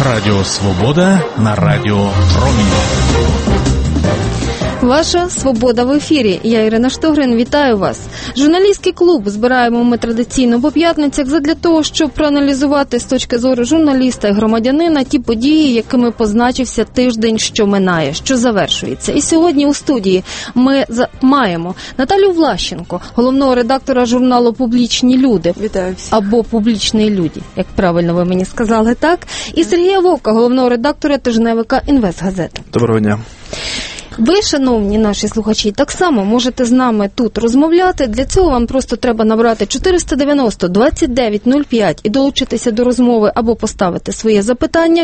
Радіо Свобода на Радіо Промінь. Ваша «Свобода» в ефірі. Я, Ірина Штогрин, вітаю вас. Журналістський клуб збираємо ми традиційно по п'ятницях задля того, щоб проаналізувати з точки зору журналіста і громадянина ті події, якими позначився тиждень, що минає, що завершується. І сьогодні у студії ми маємо Наталію Влащенко, головного редактора журналу «Публічні люди». Вітаю всіх. Або «Публічні люди», як правильно ви мені сказали, так? І Сергія Вовка, головного редактора тижневика «Інвестгазети». Доброго дня. Ви, шановні наші слухачі, так само можете з нами тут розмовляти. Для цього вам просто треба набрати 490-2905 і долучитися до розмови або поставити своє запитання.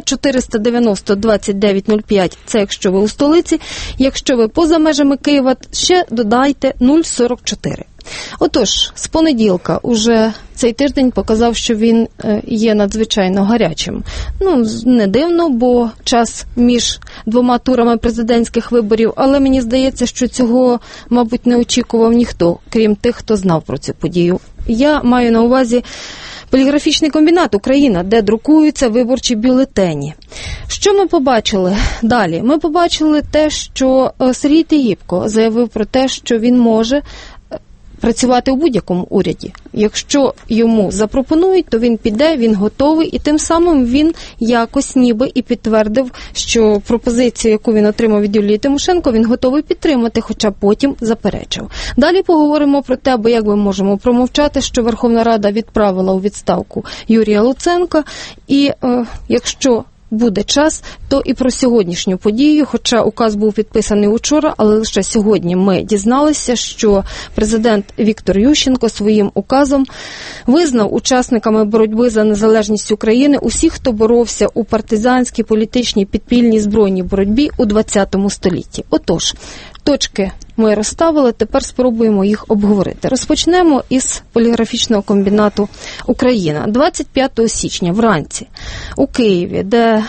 490-2905 – це якщо ви у столиці. Якщо ви поза межами Києва, ще додайте 044. Отож, з понеділка уже цей тиждень показав, що він є надзвичайно гарячим. Ну, не дивно, бо час між двома турами президентських виборів, але мені здається, що цього, мабуть, не очікував ніхто, крім тих, хто знав про цю подію. Я маю на увазі поліграфічний комбінат «Україна», де друкуються виборчі бюлетені. Що ми побачили далі? Ми побачили те, що Сергій Тігіпко заявив про те, що він може працювати у будь-якому уряді. Якщо йому запропонують, то він піде, він готовий, і тим самим він якось ніби і підтвердив, що пропозицію, яку він отримав від Юлії Тимошенко, він готовий підтримати, хоча потім заперечив. Далі поговоримо про те, бо як ми можемо промовчати, що Верховна Рада відправила у відставку Юрія Луценка, і якщо буде час, то і про сьогоднішню подію, хоча указ був підписаний учора, але лише сьогодні ми дізналися, що президент Віктор Ющенко своїм указом визнав учасниками боротьби за незалежність України усіх, хто боровся у партизанській, політичній, підпільній збройній боротьбі у ХХ столітті. Отож, точки ми розставили, тепер спробуємо їх обговорити. Розпочнемо із поліграфічного комбінату «Україна». 25 січня вранці у Києві, де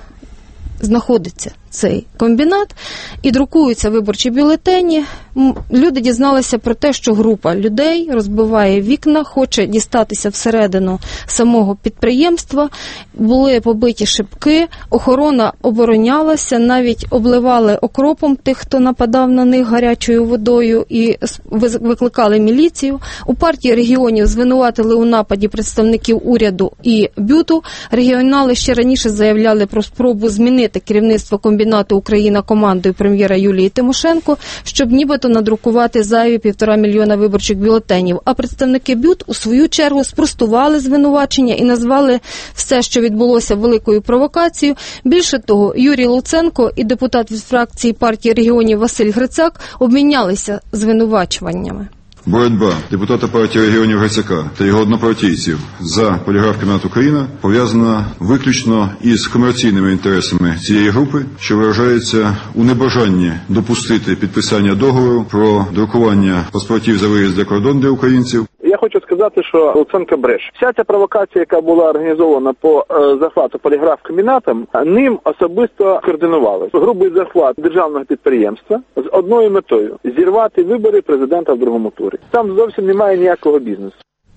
знаходиться цей комбінат і друкуються виборчі бюлетені, люди дізналися про те, що група людей розбиває вікна, хоче дістатися всередину самого підприємства, були побиті шибки, охорона оборонялася, навіть обливали окропом тих, хто нападав на них гарячою водою, і викликали міліцію. У партії регіонів звинуватили у нападі представників уряду і БЮТу. Регіонали ще раніше заявляли про спробу змінити керівництво комбінату «Україна» командою прем'єра Юлії Тимошенко, щоб нібито надрукувати зайві 1,5 мільйона виборчих бюлетенів. А представники БЮТ у свою чергу спростували звинувачення і назвали все, що відбулося, великою провокацією. Більше того, Юрій Луценко і депутат від фракції партії регіонів Василь Грицак обмінялися звинувачуваннями. Боротьба депутата партії регіонів Грицака та його однопартійців за поліграф-комбінат «Україна» пов'язана виключно із комерційними інтересами цієї групи, що виражається у небажанні допустити підписання договору про друкування паспортів за виїзд за кордон для українців. Я хочу сказати, що Луценко бреше. Вся ця провокація, яка була організована по захвату поліграф-комбінатом, ним особисто координувалась. Грубий захват державного підприємства з одною метою – зірвати вибори президента в другому турі. Там зовсім немає ніякого бізнесу.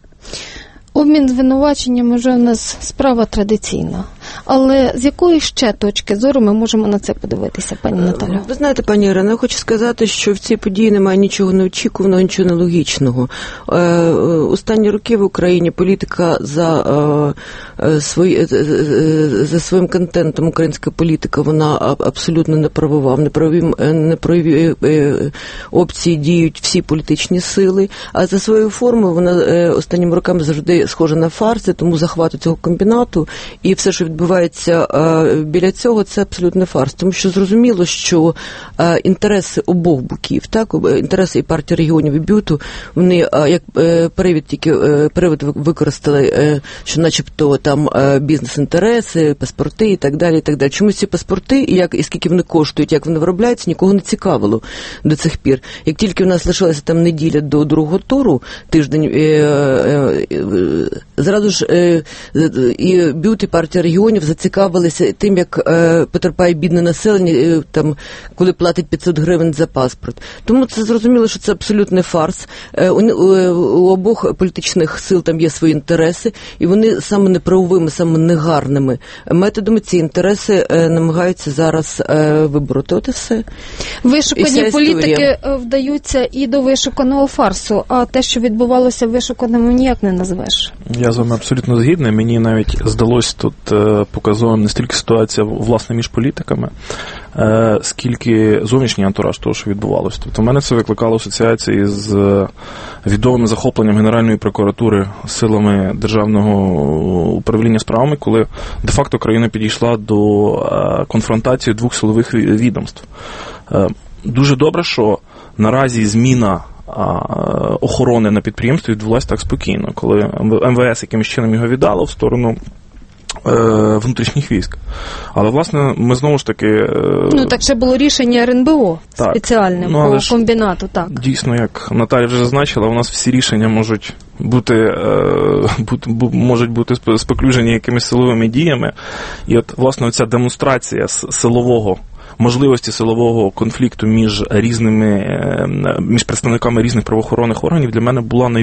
Обмін звинуваченнями вже в нас справа традиційна. Але з якої ще точки зору ми можемо на це подивитися, пані Наталю? Ви знаєте, пані Ірина, я хочу сказати, що в цій події немає нічого неочікуваного, нічого нелогічного. Останні роки в Україні політика за своїм контентом, українська політика, вона абсолютно неправова. В неправові опції діють всі політичні сили, а за своєю формою вона останніми роками завжди схожа на фарс, тому захвату цього комбінату і все, що відбувається біля цього, це абсолютно фарс. Тому що зрозуміло, що інтереси обох боків, так, інтереси і партії регіонів, і БЮТу, вони як привід використали, що начебто там бізнес-інтереси, паспорти і так далі, і так далі. Чомусь ці паспорти, і скільки вони коштують, як вони виробляються, нікого не цікавило до цих пір. Як тільки в нас лишилася там неділя до другого туру, тиждень, зразу ж і БЮТ, і партія регіонів регіонів зацікавилися тим, як потерпає бідне населення, там, коли платить 500 гривень за паспорт. Тому це зрозуміло, що це абсолютний фарс. У обох політичних сил там є свої інтереси, і вони саме неправовими, саме негарними методами ці інтереси намагаються зараз вибороти. От і все. Вишукані політики вдаються і до вишуканого фарсу, а те, що відбувалося вишуканим, ніяк не назвеш. Я з вами абсолютно згідний. Мені навіть здалось тут показовим не стільки ситуація, власне, між політиками, скільки зовнішній антураж того, що відбувалося. Тобто в мене це викликало асоціації з відомим захопленням Генеральної прокуратури силами Державного управління справами, коли де-факто країна підійшла до конфронтації двох силових відомств. Дуже добре, що наразі зміна охорони на підприємстві відбулася так спокійно, коли МВС якимось чином його віддало в сторону внутрішніх військ. Але, власне, ми знову ж таки... так ще було рішення РНБО спеціальне по комбінату, так. Дійсно, як Наталя вже зазначила, у нас всі рішення можуть бути споклюжені якимись силовими діями. І от, власне, оця демонстрація можливості силового конфлікту між представниками різних правоохоронних органів для мене була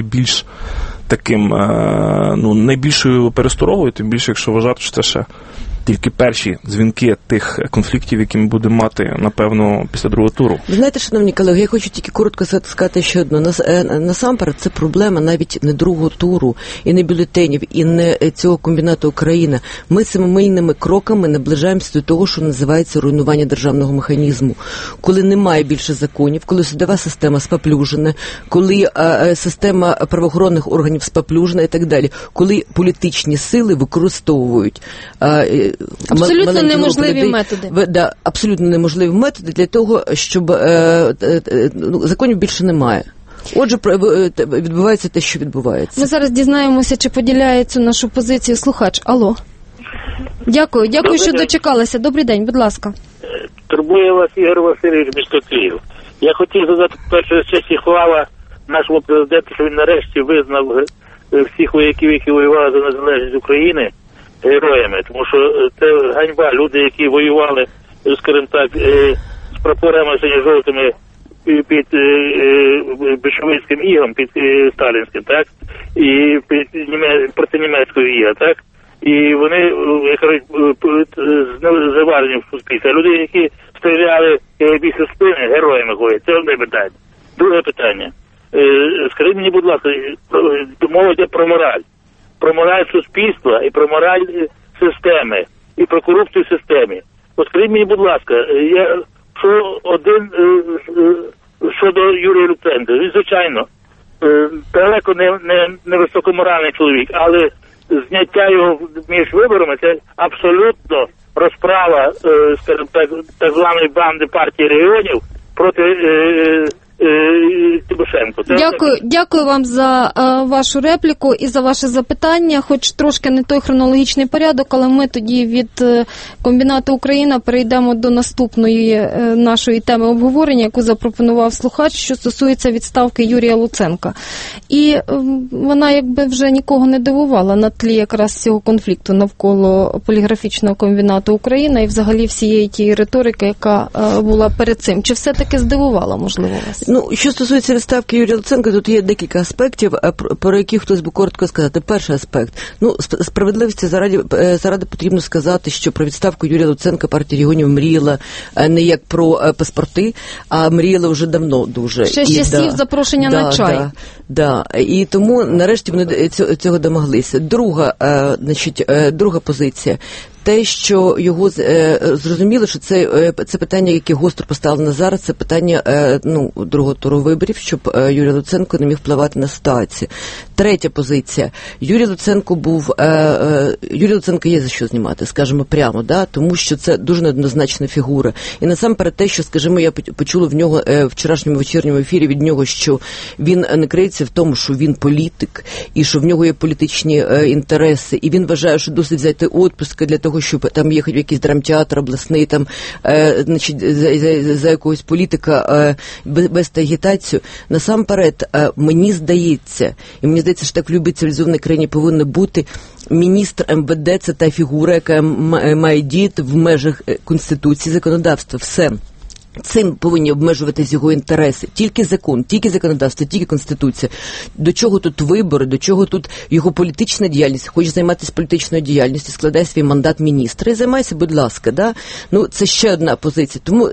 найбільшою пересторогою, тим більше, якщо вважати, що це ще тільки перші дзвінки тих конфліктів, які ми будемо мати, напевно, після другого туру. Ви знаєте, шановні колеги, я хочу тільки коротко сказати ще одне. Насамперед, це проблема навіть не другого туру, і не бюлетенів, і не цього комбінату Україна. Ми семимильними кроками наближаємося до того, що називається руйнування державного механізму. Коли немає більше законів, коли судова система спаплюжена, коли система правоохоронних органів спаплюжена і так далі, коли політичні сили використовують абсолютно неможливі методи. Абсолютно неможливі методи для того, щоб законів більше немає. Отже, відбувається те, що відбувається. Ми зараз дізнаємося, чи поділяє цю нашу позицію слухач. Алло. Дякую, що дочекалися. Добрий день, будь ласка. Турбує вас Ігор Васильович, місто Київ. Я хотів задати перше честь і хвала нашому президенту, що він нарешті визнав всіх вояків, які воювали за незалежність України, героями, тому що це ганьба. Люди, які воювали, скажімо так, з прапорами синьо-жовтими під більшовицьким ігом, під сталінським, так, і проти німецького іга, так, і вони, як кажуть, заварені в суспільстві. Люди, які стріляли більше спини, героями ходять. Це одне питання. Друге питання. Скажіть мені, будь ласка, мова йде про мораль. Про мораль суспільства і про мораль системи, і про корупцію в системі. От скажіть мені, будь ласка, щодо Юрія Луценка. Він, звичайно, далеко не високоморальний чоловік, але зняття його між виборами – це абсолютно розправа, скажімо так званої банди партії регіонів проти Тимошенко. Дякую вам за вашу репліку і за ваше запитання, хоч трошки не той хронологічний порядок, але ми тоді від комбінату Україна перейдемо до наступної нашої теми обговорення, яку запропонував слухач, що стосується відставки Юрія Луценка. І вона якби вже нікого не дивувала на тлі якраз цього конфлікту навколо поліграфічного комбінату Україна і взагалі всієї тієї риторики, яка була перед цим. Чи все-таки здивувала, можливо, вас? Що стосується відставки Юрія Луценка, тут є декілька аспектів, про які хтось би коротко сказати. Перший аспект. Справедливості заради потрібно сказати, що про відставку Юрія Луценка партія регіонів мріяла не як про паспорти, а мріяла вже давно дуже. Ще з часів запрошення на чай. І тому нарешті вони цього домоглися. Друга позиція. Те, що його зрозуміло, що це питання, яке гостро поставлено зараз, це питання другого туру виборів, щоб Юрій Луценко не міг впливати на ситуацію. Третя позиція. Юрій Луценко є за що знімати, скажімо прямо, тому що це дуже неоднозначна фігура. І насамперед те, що, скажімо, я почула в нього в вчорашньому вечірньому ефірі від нього, що він не криється в тому, що він політик, і що в нього є політичні інтереси, і він вважає, що досить взяти відпустки для того, того, що там є хоч якийсь драмтеатр обласний, там, значить, за якогось політика без агітацію. Насамперед, мені здається, що так в любій цивілізованій країні повинно бути, міністр МВД – це та фігура, яка має діяти в межах Конституції, законодавства. Все. Цим повинні обмежуватись його інтереси. Тільки закон, тільки законодавство, тільки Конституція. До чого тут вибори, до чого тут його політична діяльність? Хоче займатися політичною діяльністю, складає свій мандат міністра і займайся, будь ласка. Да? Ну, це ще одна позиція. Тому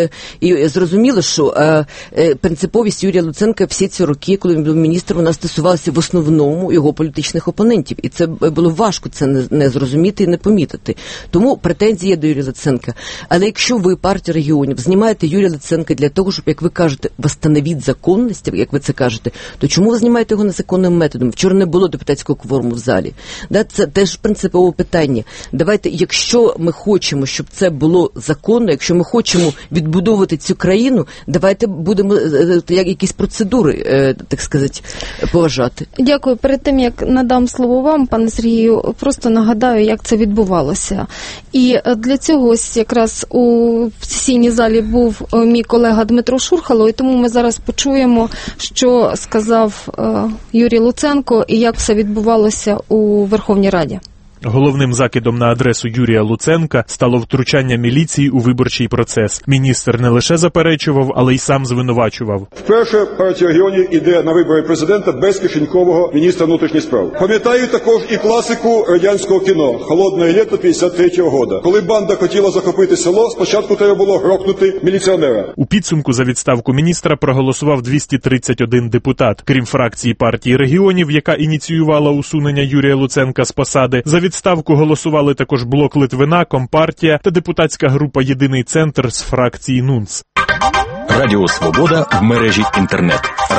і зрозуміло, що принциповість Юрія Луценка всі ці роки, коли він був міністром, вона стосувалася в основному його політичних опонентів. І це було важко це не зрозуміти і не помітити. Тому претензії є до Юрія Луценка. Але якщо ви, партія регіонів, знімаєте Юрія Луценка для того, щоб, як ви кажете, восстановити законність, як ви це кажете, то чому ви знімаєте його незаконним методом? Вчора не було депутатського кворуму в залі. Да, це теж принципове питання. Давайте, якщо ми хочемо, щоб це було законно, якщо ми хочемо відбудовувати цю країну, давайте будемо якісь процедури, так сказати, поважати. Дякую. Перед тим, як надам слово вам, пане Сергію, просто нагадаю, як це відбувалося. І для цього ось якраз у сесійній залі був мій колега Дмитро Шурхало, і тому ми зараз почуємо, що сказав Юрій Луценко і як все відбувалося у Верховній Раді. Головним закидом на адресу Юрія Луценка стало втручання міліції у виборчий процес. Міністр не лише заперечував, але й сам звинувачував. Вперше партія регіонів іде на вибори президента без кишенькового міністра внутрішніх справ. Пам'ятаю також і класику радянського кіно «Холодне літо 53-го года». Коли банда хотіла захопити село, спочатку треба було грохнути міліціонера. У підсумку за відставку міністра проголосував 231 депутат. Крім фракції партії регіонів, яка ініціювала усунення Юрія Луценка з посади, за відставку голосували також Блок Литвина, Компартія та депутатська група «Єдиний центр» з фракції НУНС. Радіо Свобода в мережі інтернет.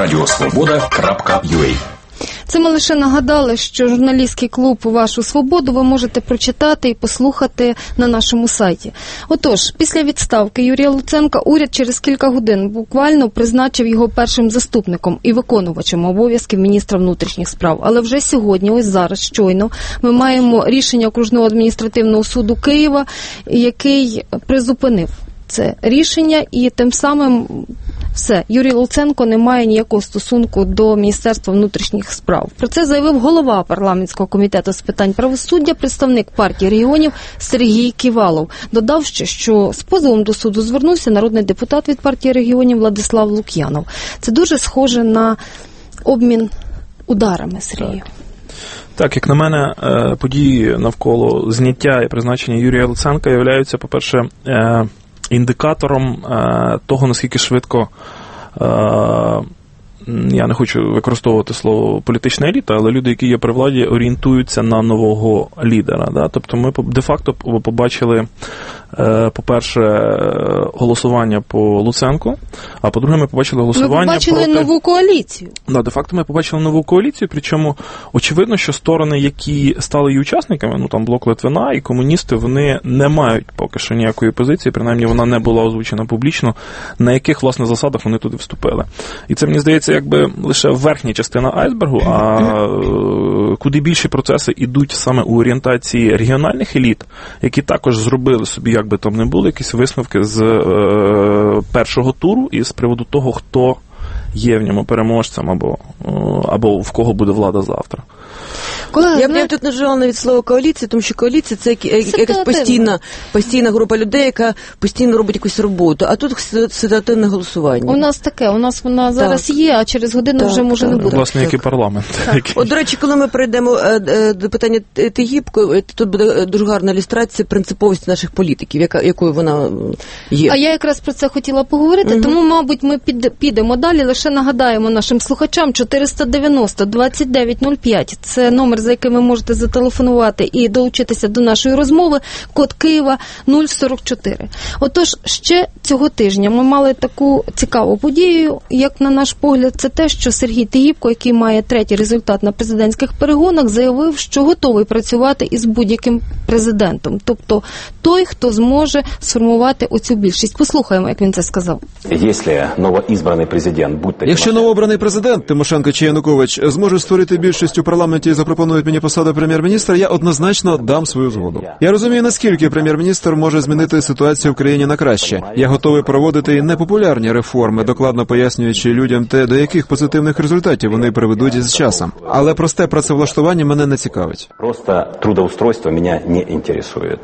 radiosvoboda.ua. Це ми лише нагадали, що журналістський клуб «Вашу свободу» ви можете прочитати і послухати на нашому сайті. Отож, після відставки Юрія Луценка уряд через кілька годин буквально призначив його першим заступником і виконувачем обов'язків міністра внутрішніх справ. Але вже сьогодні, ось зараз, щойно, ми маємо рішення Окружного адміністративного суду Києва, який призупинив це рішення, і тим самим все, Юрій Луценко не має ніякого стосунку до Міністерства внутрішніх справ. Про це заявив голова парламентського комітету з питань правосуддя, представник партії регіонів Сергій Ківалов. Додав ще, що з позовом до суду звернувся народний депутат від партії регіонів Владислав Лук'янов. Це дуже схоже на обмін ударами, Сергію. Так, як на мене, події навколо зняття і призначення Юрія Луценка являються, по-перше, індикатором того, наскільки швидко, я не хочу використовувати слово політична еліта, але люди, які є при владі, орієнтуються на нового лідера. Да? Тобто ми де-факто побачили, по-перше, голосування по Луценку, а по-друге, ми побачили голосування проти... Ми побачили нову коаліцію. Да, де-факто ми побачили нову коаліцію, причому очевидно, що сторони, які стали її учасниками, ну там Блок Литвина і комуністи, вони не мають поки що ніякої позиції, принаймні вона не була озвучена публічно, на яких, власне, засадах вони туди вступили. І це, мені здається, якби лише верхня частина айсбергу, а куди більші процеси йдуть саме у орієнтації регіональних еліт, які також зробили собі, як би там не були, якісь висновки з першого туру і з приводу того, хто є в ньому переможцем або в кого буде влада завтра. Я б тут не вживала навіть слово коаліція, тому що коаліція – це якась постійна група людей, яка постійно робить якусь роботу, а тут ситуативне голосування. У нас таке, у нас вона зараз є, а через годину вже може не буде. Власне, який парламент. От, до речі, коли ми перейдемо до питання Тигіпко, тут буде дуже гарна ілюстрація принциповості наших політиків, якою вона є. А я якраз про це хотіла поговорити, тому, мабуть, ми підемо далі, лише нагадаємо нашим слухачам 490-2905. Це номер, за яким ви можете зателефонувати і долучитися до нашої розмови, код Києва 044. Отож, ще цього тижня ми мали таку цікаву подію, як на наш погляд, це те, що Сергій Тигіпко, який має третій результат на президентських перегонах, заявив, що готовий працювати із будь-яким президентом. Тобто той, хто зможе сформувати оцю більшість. Послухаємо, як він це сказав. Якщо новоізбраний президент буде Якщо новообраний президент Тимошенко чи Янукович зможе створити більшість у парламенті і запропонують мені посаду прем'єр-міністра, я однозначно дам свою згоду. Я розумію, наскільки прем'єр-міністр може змінити ситуацію в країні на краще. Я готовий проводити і непопулярні реформи, докладно пояснюючи людям те, до яких позитивних результатів вони приведуть з часом. Але просте працевлаштування мене не цікавить. Просто трудоустройство мене не інтересує.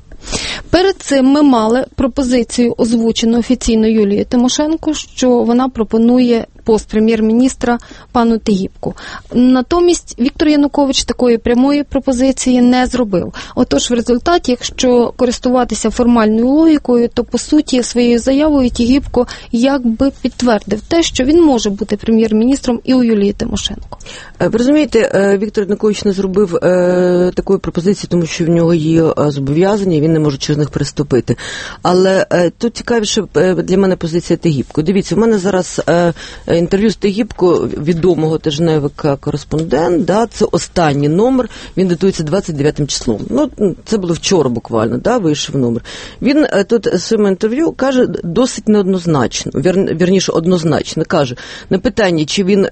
Перед цим ми мали пропозицію, озвучену офіційно Юлією Тимошенко, що вона пропонує пост прем'єр-міністра пану Тігіпку. Натомість Віктор Янукович такої прямої пропозиції не зробив. Отож, в результаті, якщо користуватися формальною логікою, то, по суті, своєю заявою Тігіпко якби підтвердив те, що він може бути прем'єр-міністром і у Юлії Тимошенко. Ви розумієте, Віктор Янукович не зробив такої пропозиції, тому що в нього є зобов'язання, і він не може через них переступити. Але тут цікавіше для мене позиція Тігіпко. Дивіться, в мене зараз інтерв'ю з Тігіпко, відомого тижневика «Кореспондент», да, це останній номер, він датується 29 числом. Ну, це було вчора буквально, да, вийшов номер. Він тут в своєму інтерв'ю каже досить неоднозначно, вірніше, однозначно, каже, на питання, чи він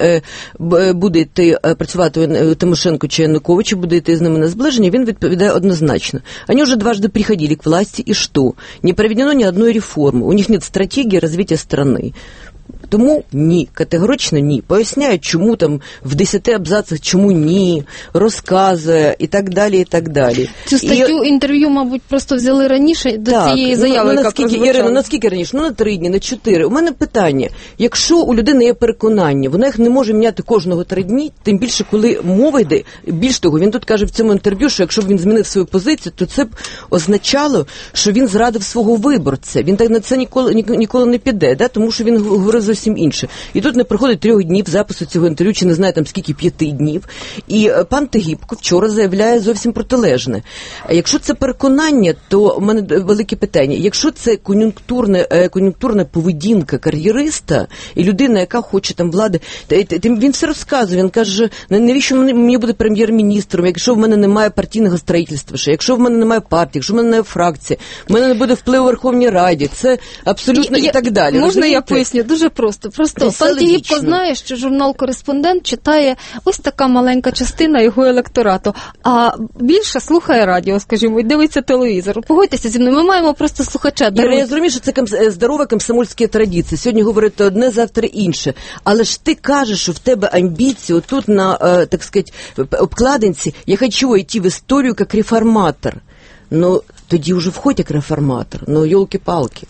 буде йти працювати Тимошенко чи Януковичу, буде йти з ними на зближення, він відповідає однозначно. Они уже дважды приходили к власти, и что? Не проведено ни одной реформы, у них нет стратегии развития страны. Тому ні, категорично ні. Поясняє, чому там в 10 абзацах, чому ні, розказує і так далі, і так далі. Цю статтю інтерв'ю, мабуть, просто взяли раніше до цієї заяви, яка прозвучала. Ірина, наскільки раніше? Ну, на 3 дні, на 4. У мене питання. Якщо у людини є переконання, вона їх не може міняти кожного 3 дні, тим більше, коли мова йде, більш того, він тут каже в цьому інтерв'ю, що якщо б він змінив свою позицію, то це б означало, що він зрадив свого виборця. Він так на це ніколи не піде, да? Тому що він говорив зовсім інше. І тут не проходить 3 днів запису цього інтерв'ю, чи не знаю там скільки, 5 днів. І пан Тігіпко вчора заявляє зовсім протилежне. Якщо це переконання, то у мене велике питання. Якщо це кон'юнктурна поведінка кар'єриста і людина, яка хоче там влади, він все розказує. Він каже, навіщо мені буде прем'єр-міністром, якщо в мене немає партійного строїтельства, якщо в мене немає партії, якщо в мене немає фракції, в мене не буде впливу у Верховній Раді, це абсолютно і так далі. Можна розумієте? я поясню? Дуже просто пан Тігіпко знає, що журнал «Кореспондент» читає ось така маленька частина його електорату, а більше слухає радіо, скажімо, і дивиться телевізор. Погодьтеся зі мною, ми маємо просто слухача. Я розумію, що це здорова комсомольська традиція. Сьогодні говорити одне, завтра інше. Але ж ти кажеш, що в тебе амбіції, отут на, так сказати, обкладинці, я хочу йти в історію як реформатор. Ну, тоді вже входь як реформатор. Ну, йолки-палки.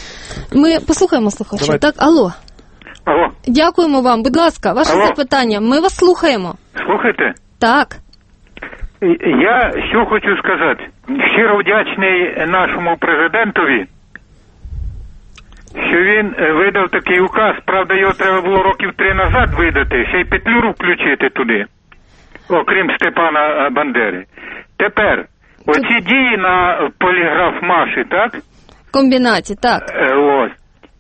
Ми послухаємо слухача. Давайте. Так, алло. Алло. Дякуємо вам. Будь ласка, ваше запитання. Ми вас слухаємо. Слухайте? Так. Я що хочу сказати. Щиро вдячний нашому президентові, що він видав такий указ. Правда, його треба було років 3 назад видати, ще й Петлюру включити туди, окрім Степана Бандери. Тепер, оці дії на поліграф Маші, так? Комбінаті, так. Ось.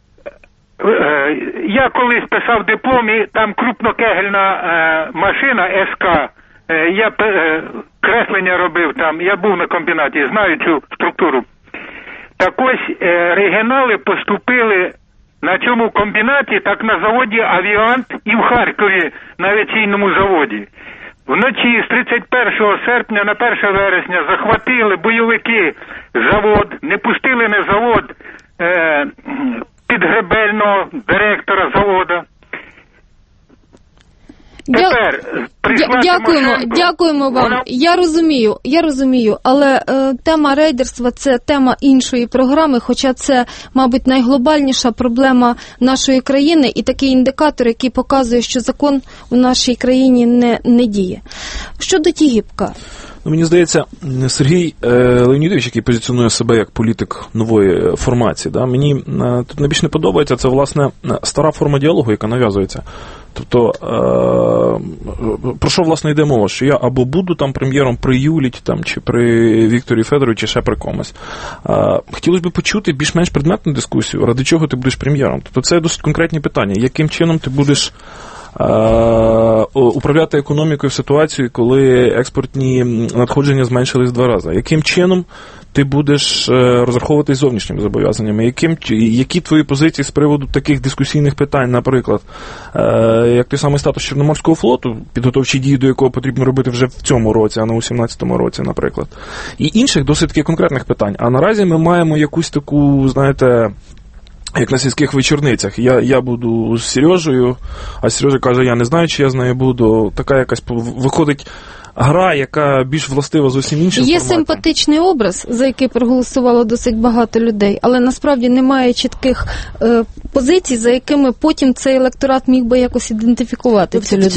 Я колись писав диплом, і там крупнокегельна машина СК, я креслення робив там, я був на комбінаті, знаю цю структуру. Так ось регіонали поступили на цьому комбінаті, так на заводі «Авіант» і в Харкові на авіаційному заводі. Вночі з 31 серпня на 1 вересня захватили бойовики завод, не пустили на завод підгребельного директора заводу. Тепер дякуємо вам. Я розумію, але тема рейдерства – це тема іншої програми, хоча це, мабуть, найглобальніша проблема нашої країни і такий індикатор, який показує, що закон у нашій країні не діє. Щодо Тігіпка. Ну, мені здається, Сергій Леонідович, який позиціонує себе як політик нової формації, да, мені тут найбільш не подобається, це, власне, стара форма діалогу, яка нав'язується. Тобто, про що, власне, йде мова? Що я або буду там прем'єром при Юлі, там, чи при Вікторі Федоровичі, чи ще при комусь. Хотілося б почути більш-менш предметну дискусію, ради чого ти будеш прем'єром. Тобто, це досить конкретні питання. Яким чином ти будеш управляти економікою в ситуації, коли експортні надходження зменшились 2 рази? Яким чином ти будеш розраховуватись зовнішніми зобов'язаннями? Які твої позиції з приводу таких дискусійних питань, наприклад, як той самий статус Чорноморського флоту, підготовчі дії до якого потрібно робити вже в цьому році, а не у 17-му році, наприклад, і інших досить таки конкретних питань. А наразі ми маємо якусь таку, знаєте, як на сільських вечорницях. Я буду з Сережею, а Сережа каже, я не знаю, чи я з нею буду. Така якась виходить гра, яка більш властива з усім іншим Є форматом. симпатичний образ, за який проголосувало досить багато людей, але насправді немає чітких позицій, за якими потім цей електорат міг би якось ідентифікувати.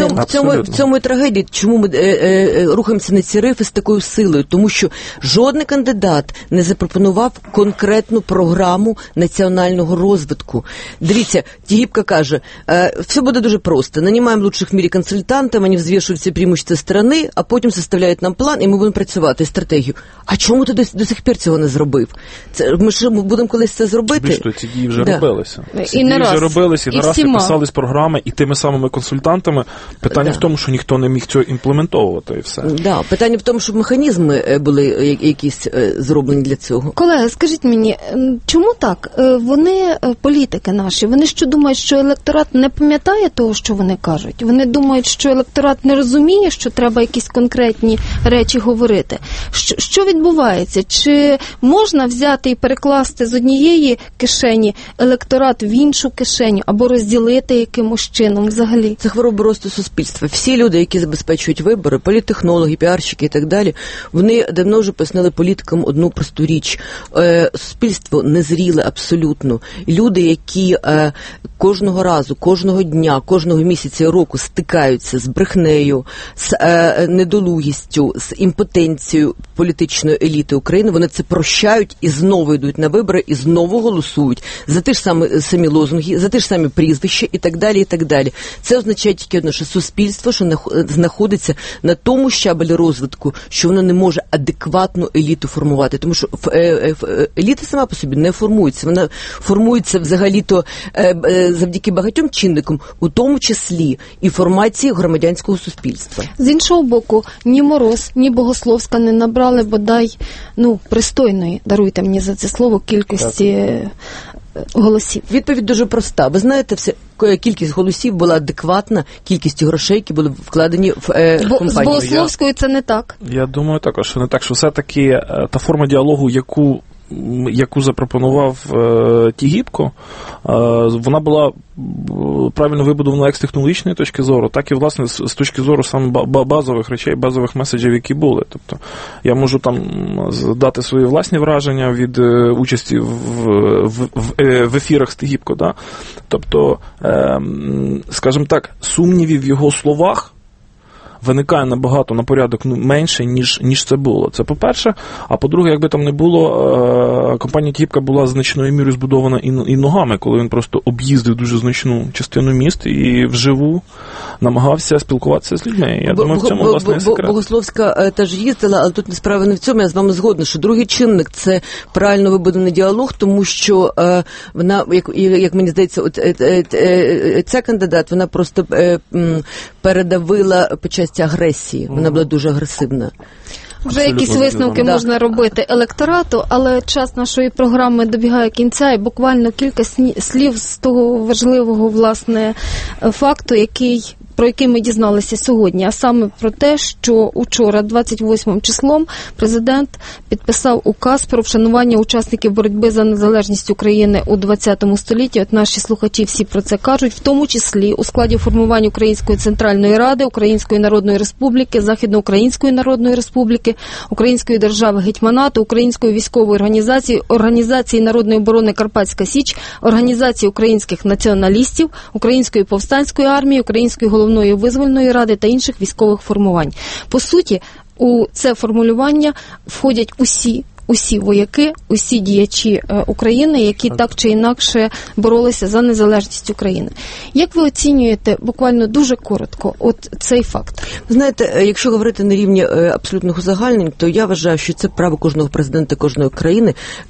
В цьому і трагедія, чому ми рухаємося на ці рифи з такою силою, тому що жодний кандидат не запропонував конкретну програму національного розвитку. Дивіться, Тігіпка каже, все буде дуже просто, нанимаем лучших в мире консультантов, они взвешивают все преимущества страны, а потім составляють нам план, і ми будемо працювати, стратегію. А чому ти до сих пір цього не зробив? Ми ж будемо колись це зробити? Більш ці дії вже робилися. І не раз. Вже робилися, і не раз писались програми, і тими самими консультантами. Питання в тому, що ніхто не міг цього імплементовувати, і все. Да. Питання в тому, щоб механізми були якісь зроблені для цього. Колеги, скажіть мені, чому так? Вони, політики наші, вони що думають, що електорат не пам'ятає того, що вони кажуть? Вони думають, що електорат не розуміє, що треба якісь конкретні речі говорити. Що відбувається? Чи можна взяти і перекласти з однієї кишені електорат в іншу кишеню або розділити якимось чином взагалі? Це хвороба росту суспільства. Всі люди, які забезпечують вибори, політтехнологи, піарщики і так далі, вони давно вже пояснили політикам одну просту річ. Суспільство незріле абсолютно. Люди, які кожного разу, кожного дня, кожного місяця і року стикаються з брехнею, з недолугістю, з імпотенцією політичної еліти України, вони це прощають і знову йдуть на вибори, і знову голосують за ті ж самі лозунги, за ті ж самі прізвища і так далі, і так далі. Це означає тільки одне, що суспільство, що знаходиться на тому щабелі розвитку, що воно не може адекватну еліту формувати, тому що еліта сама по собі не формується, вона формується взагалі-то завдяки багатьом чинникам, у тому числі і формації громадянського суспільства. З іншого боку, ні Мороз, ні Богословська не набрали бодай, пристойної, даруйте мені за це слово, кількості голосів. Відповідь дуже проста. Ви знаєте, кількість голосів була адекватна кількістю грошей, які були вкладені в компанію. З Богословською це не так. Я думаю також, що не так, що все-таки та форма діалогу, яку запропонував Тігіпко, вона була правильно вибудована як з технологічної точки зору, так і, власне, з точки зору саме базових речей, базових меседжів, які були. Тобто, я можу там дати свої власні враження від участі в ефірах з Тігіпко, да? Тобто, скажімо так, сумнівів в його словах виникає набагато на порядок менше, ніж це було. Це по-перше. А по-друге, якби там не було, компанія Тігіпка була значною мірою збудована і ногами, коли він просто об'їздив дуже значну частину міст і вживу намагався спілкуватися з людьми. Я думаю, в цьому, власне, секрет. Богословська теж їздила, але тут не справа не в цьому, я з вами згодна, що другий чинник – це правильно вибудований діалог, тому що вона, як мені здається, ця кандидат, вона просто передавила по часті агресії. Вона була дуже агресивна. Вже якісь висновки можна робити електорату, але час нашої програми добігає кінця, і буквально кілька слів з того важливого, власне, факту, про який ми дізналися сьогодні, а саме про те, що учора, 28 числом, президент підписав указ про вшанування учасників боротьби за незалежність України у 20 столітті. От наші слухачі всі про це кажуть, в тому числі у складі формувань Української Центральної Ради, Української Народної Республіки, Західноукраїнської Народної Республіки, Української держави Гетьманату, Української військової організації, Організації народної оборони Карпатська Січ, Організації українських націоналістів, Української повстанської армії, Української головної визвольної ради та інших військових формувань. По суті, у це формулювання входять усі вояки, усі діячі України, які так чи інакше боролися за незалежність України. Як ви оцінюєте, буквально дуже коротко, от цей факт? Знаєте, якщо говорити на рівні абсолютних узагальнень, то я вважаю, що це право кожного президента кожної країни,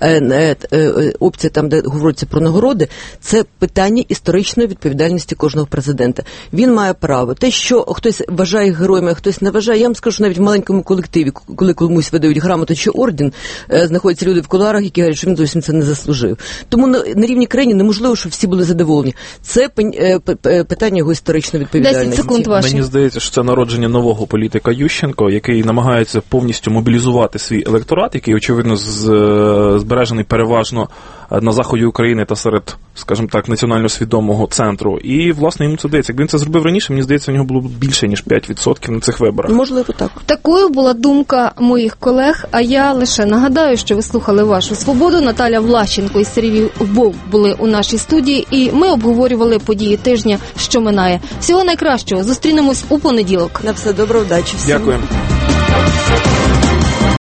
опція там, де говориться про нагороди, це питання історичної відповідальності кожного президента. Він має право. Те, що хтось вважає героями, а хтось не вважає, я вам скажу, навіть в маленькому колективі, коли комусь видають грамоту чи орден, знаходяться люди в кулуарах, які говорять, що він зовсім це не заслужив. Тому на рівні країни неможливо, щоб всі були задоволені. Це питання його історичної відповідальності. 10 секунд ваші. Мені здається, що це народження нового політика Ющенко, який намагається повністю мобілізувати свій електорат, який, очевидно, збережений переважно на заході України та серед, скажімо так, національно свідомого центру. І, власне, йому це дається. Якби він це зробив раніше, мені здається, у нього було б більше, ніж 5% на цих виборах. Можливо, так. Такою була думка моїх колег, а я лише нагадаю, що ви слухали «Вашу свободу». Наталя Влащенко і Сергій Вовк були у нашій студії, і ми обговорювали події тижня, що минає. Всього найкращого. Зустрінемось у понеділок. На все добре, удачі всім. Дякую.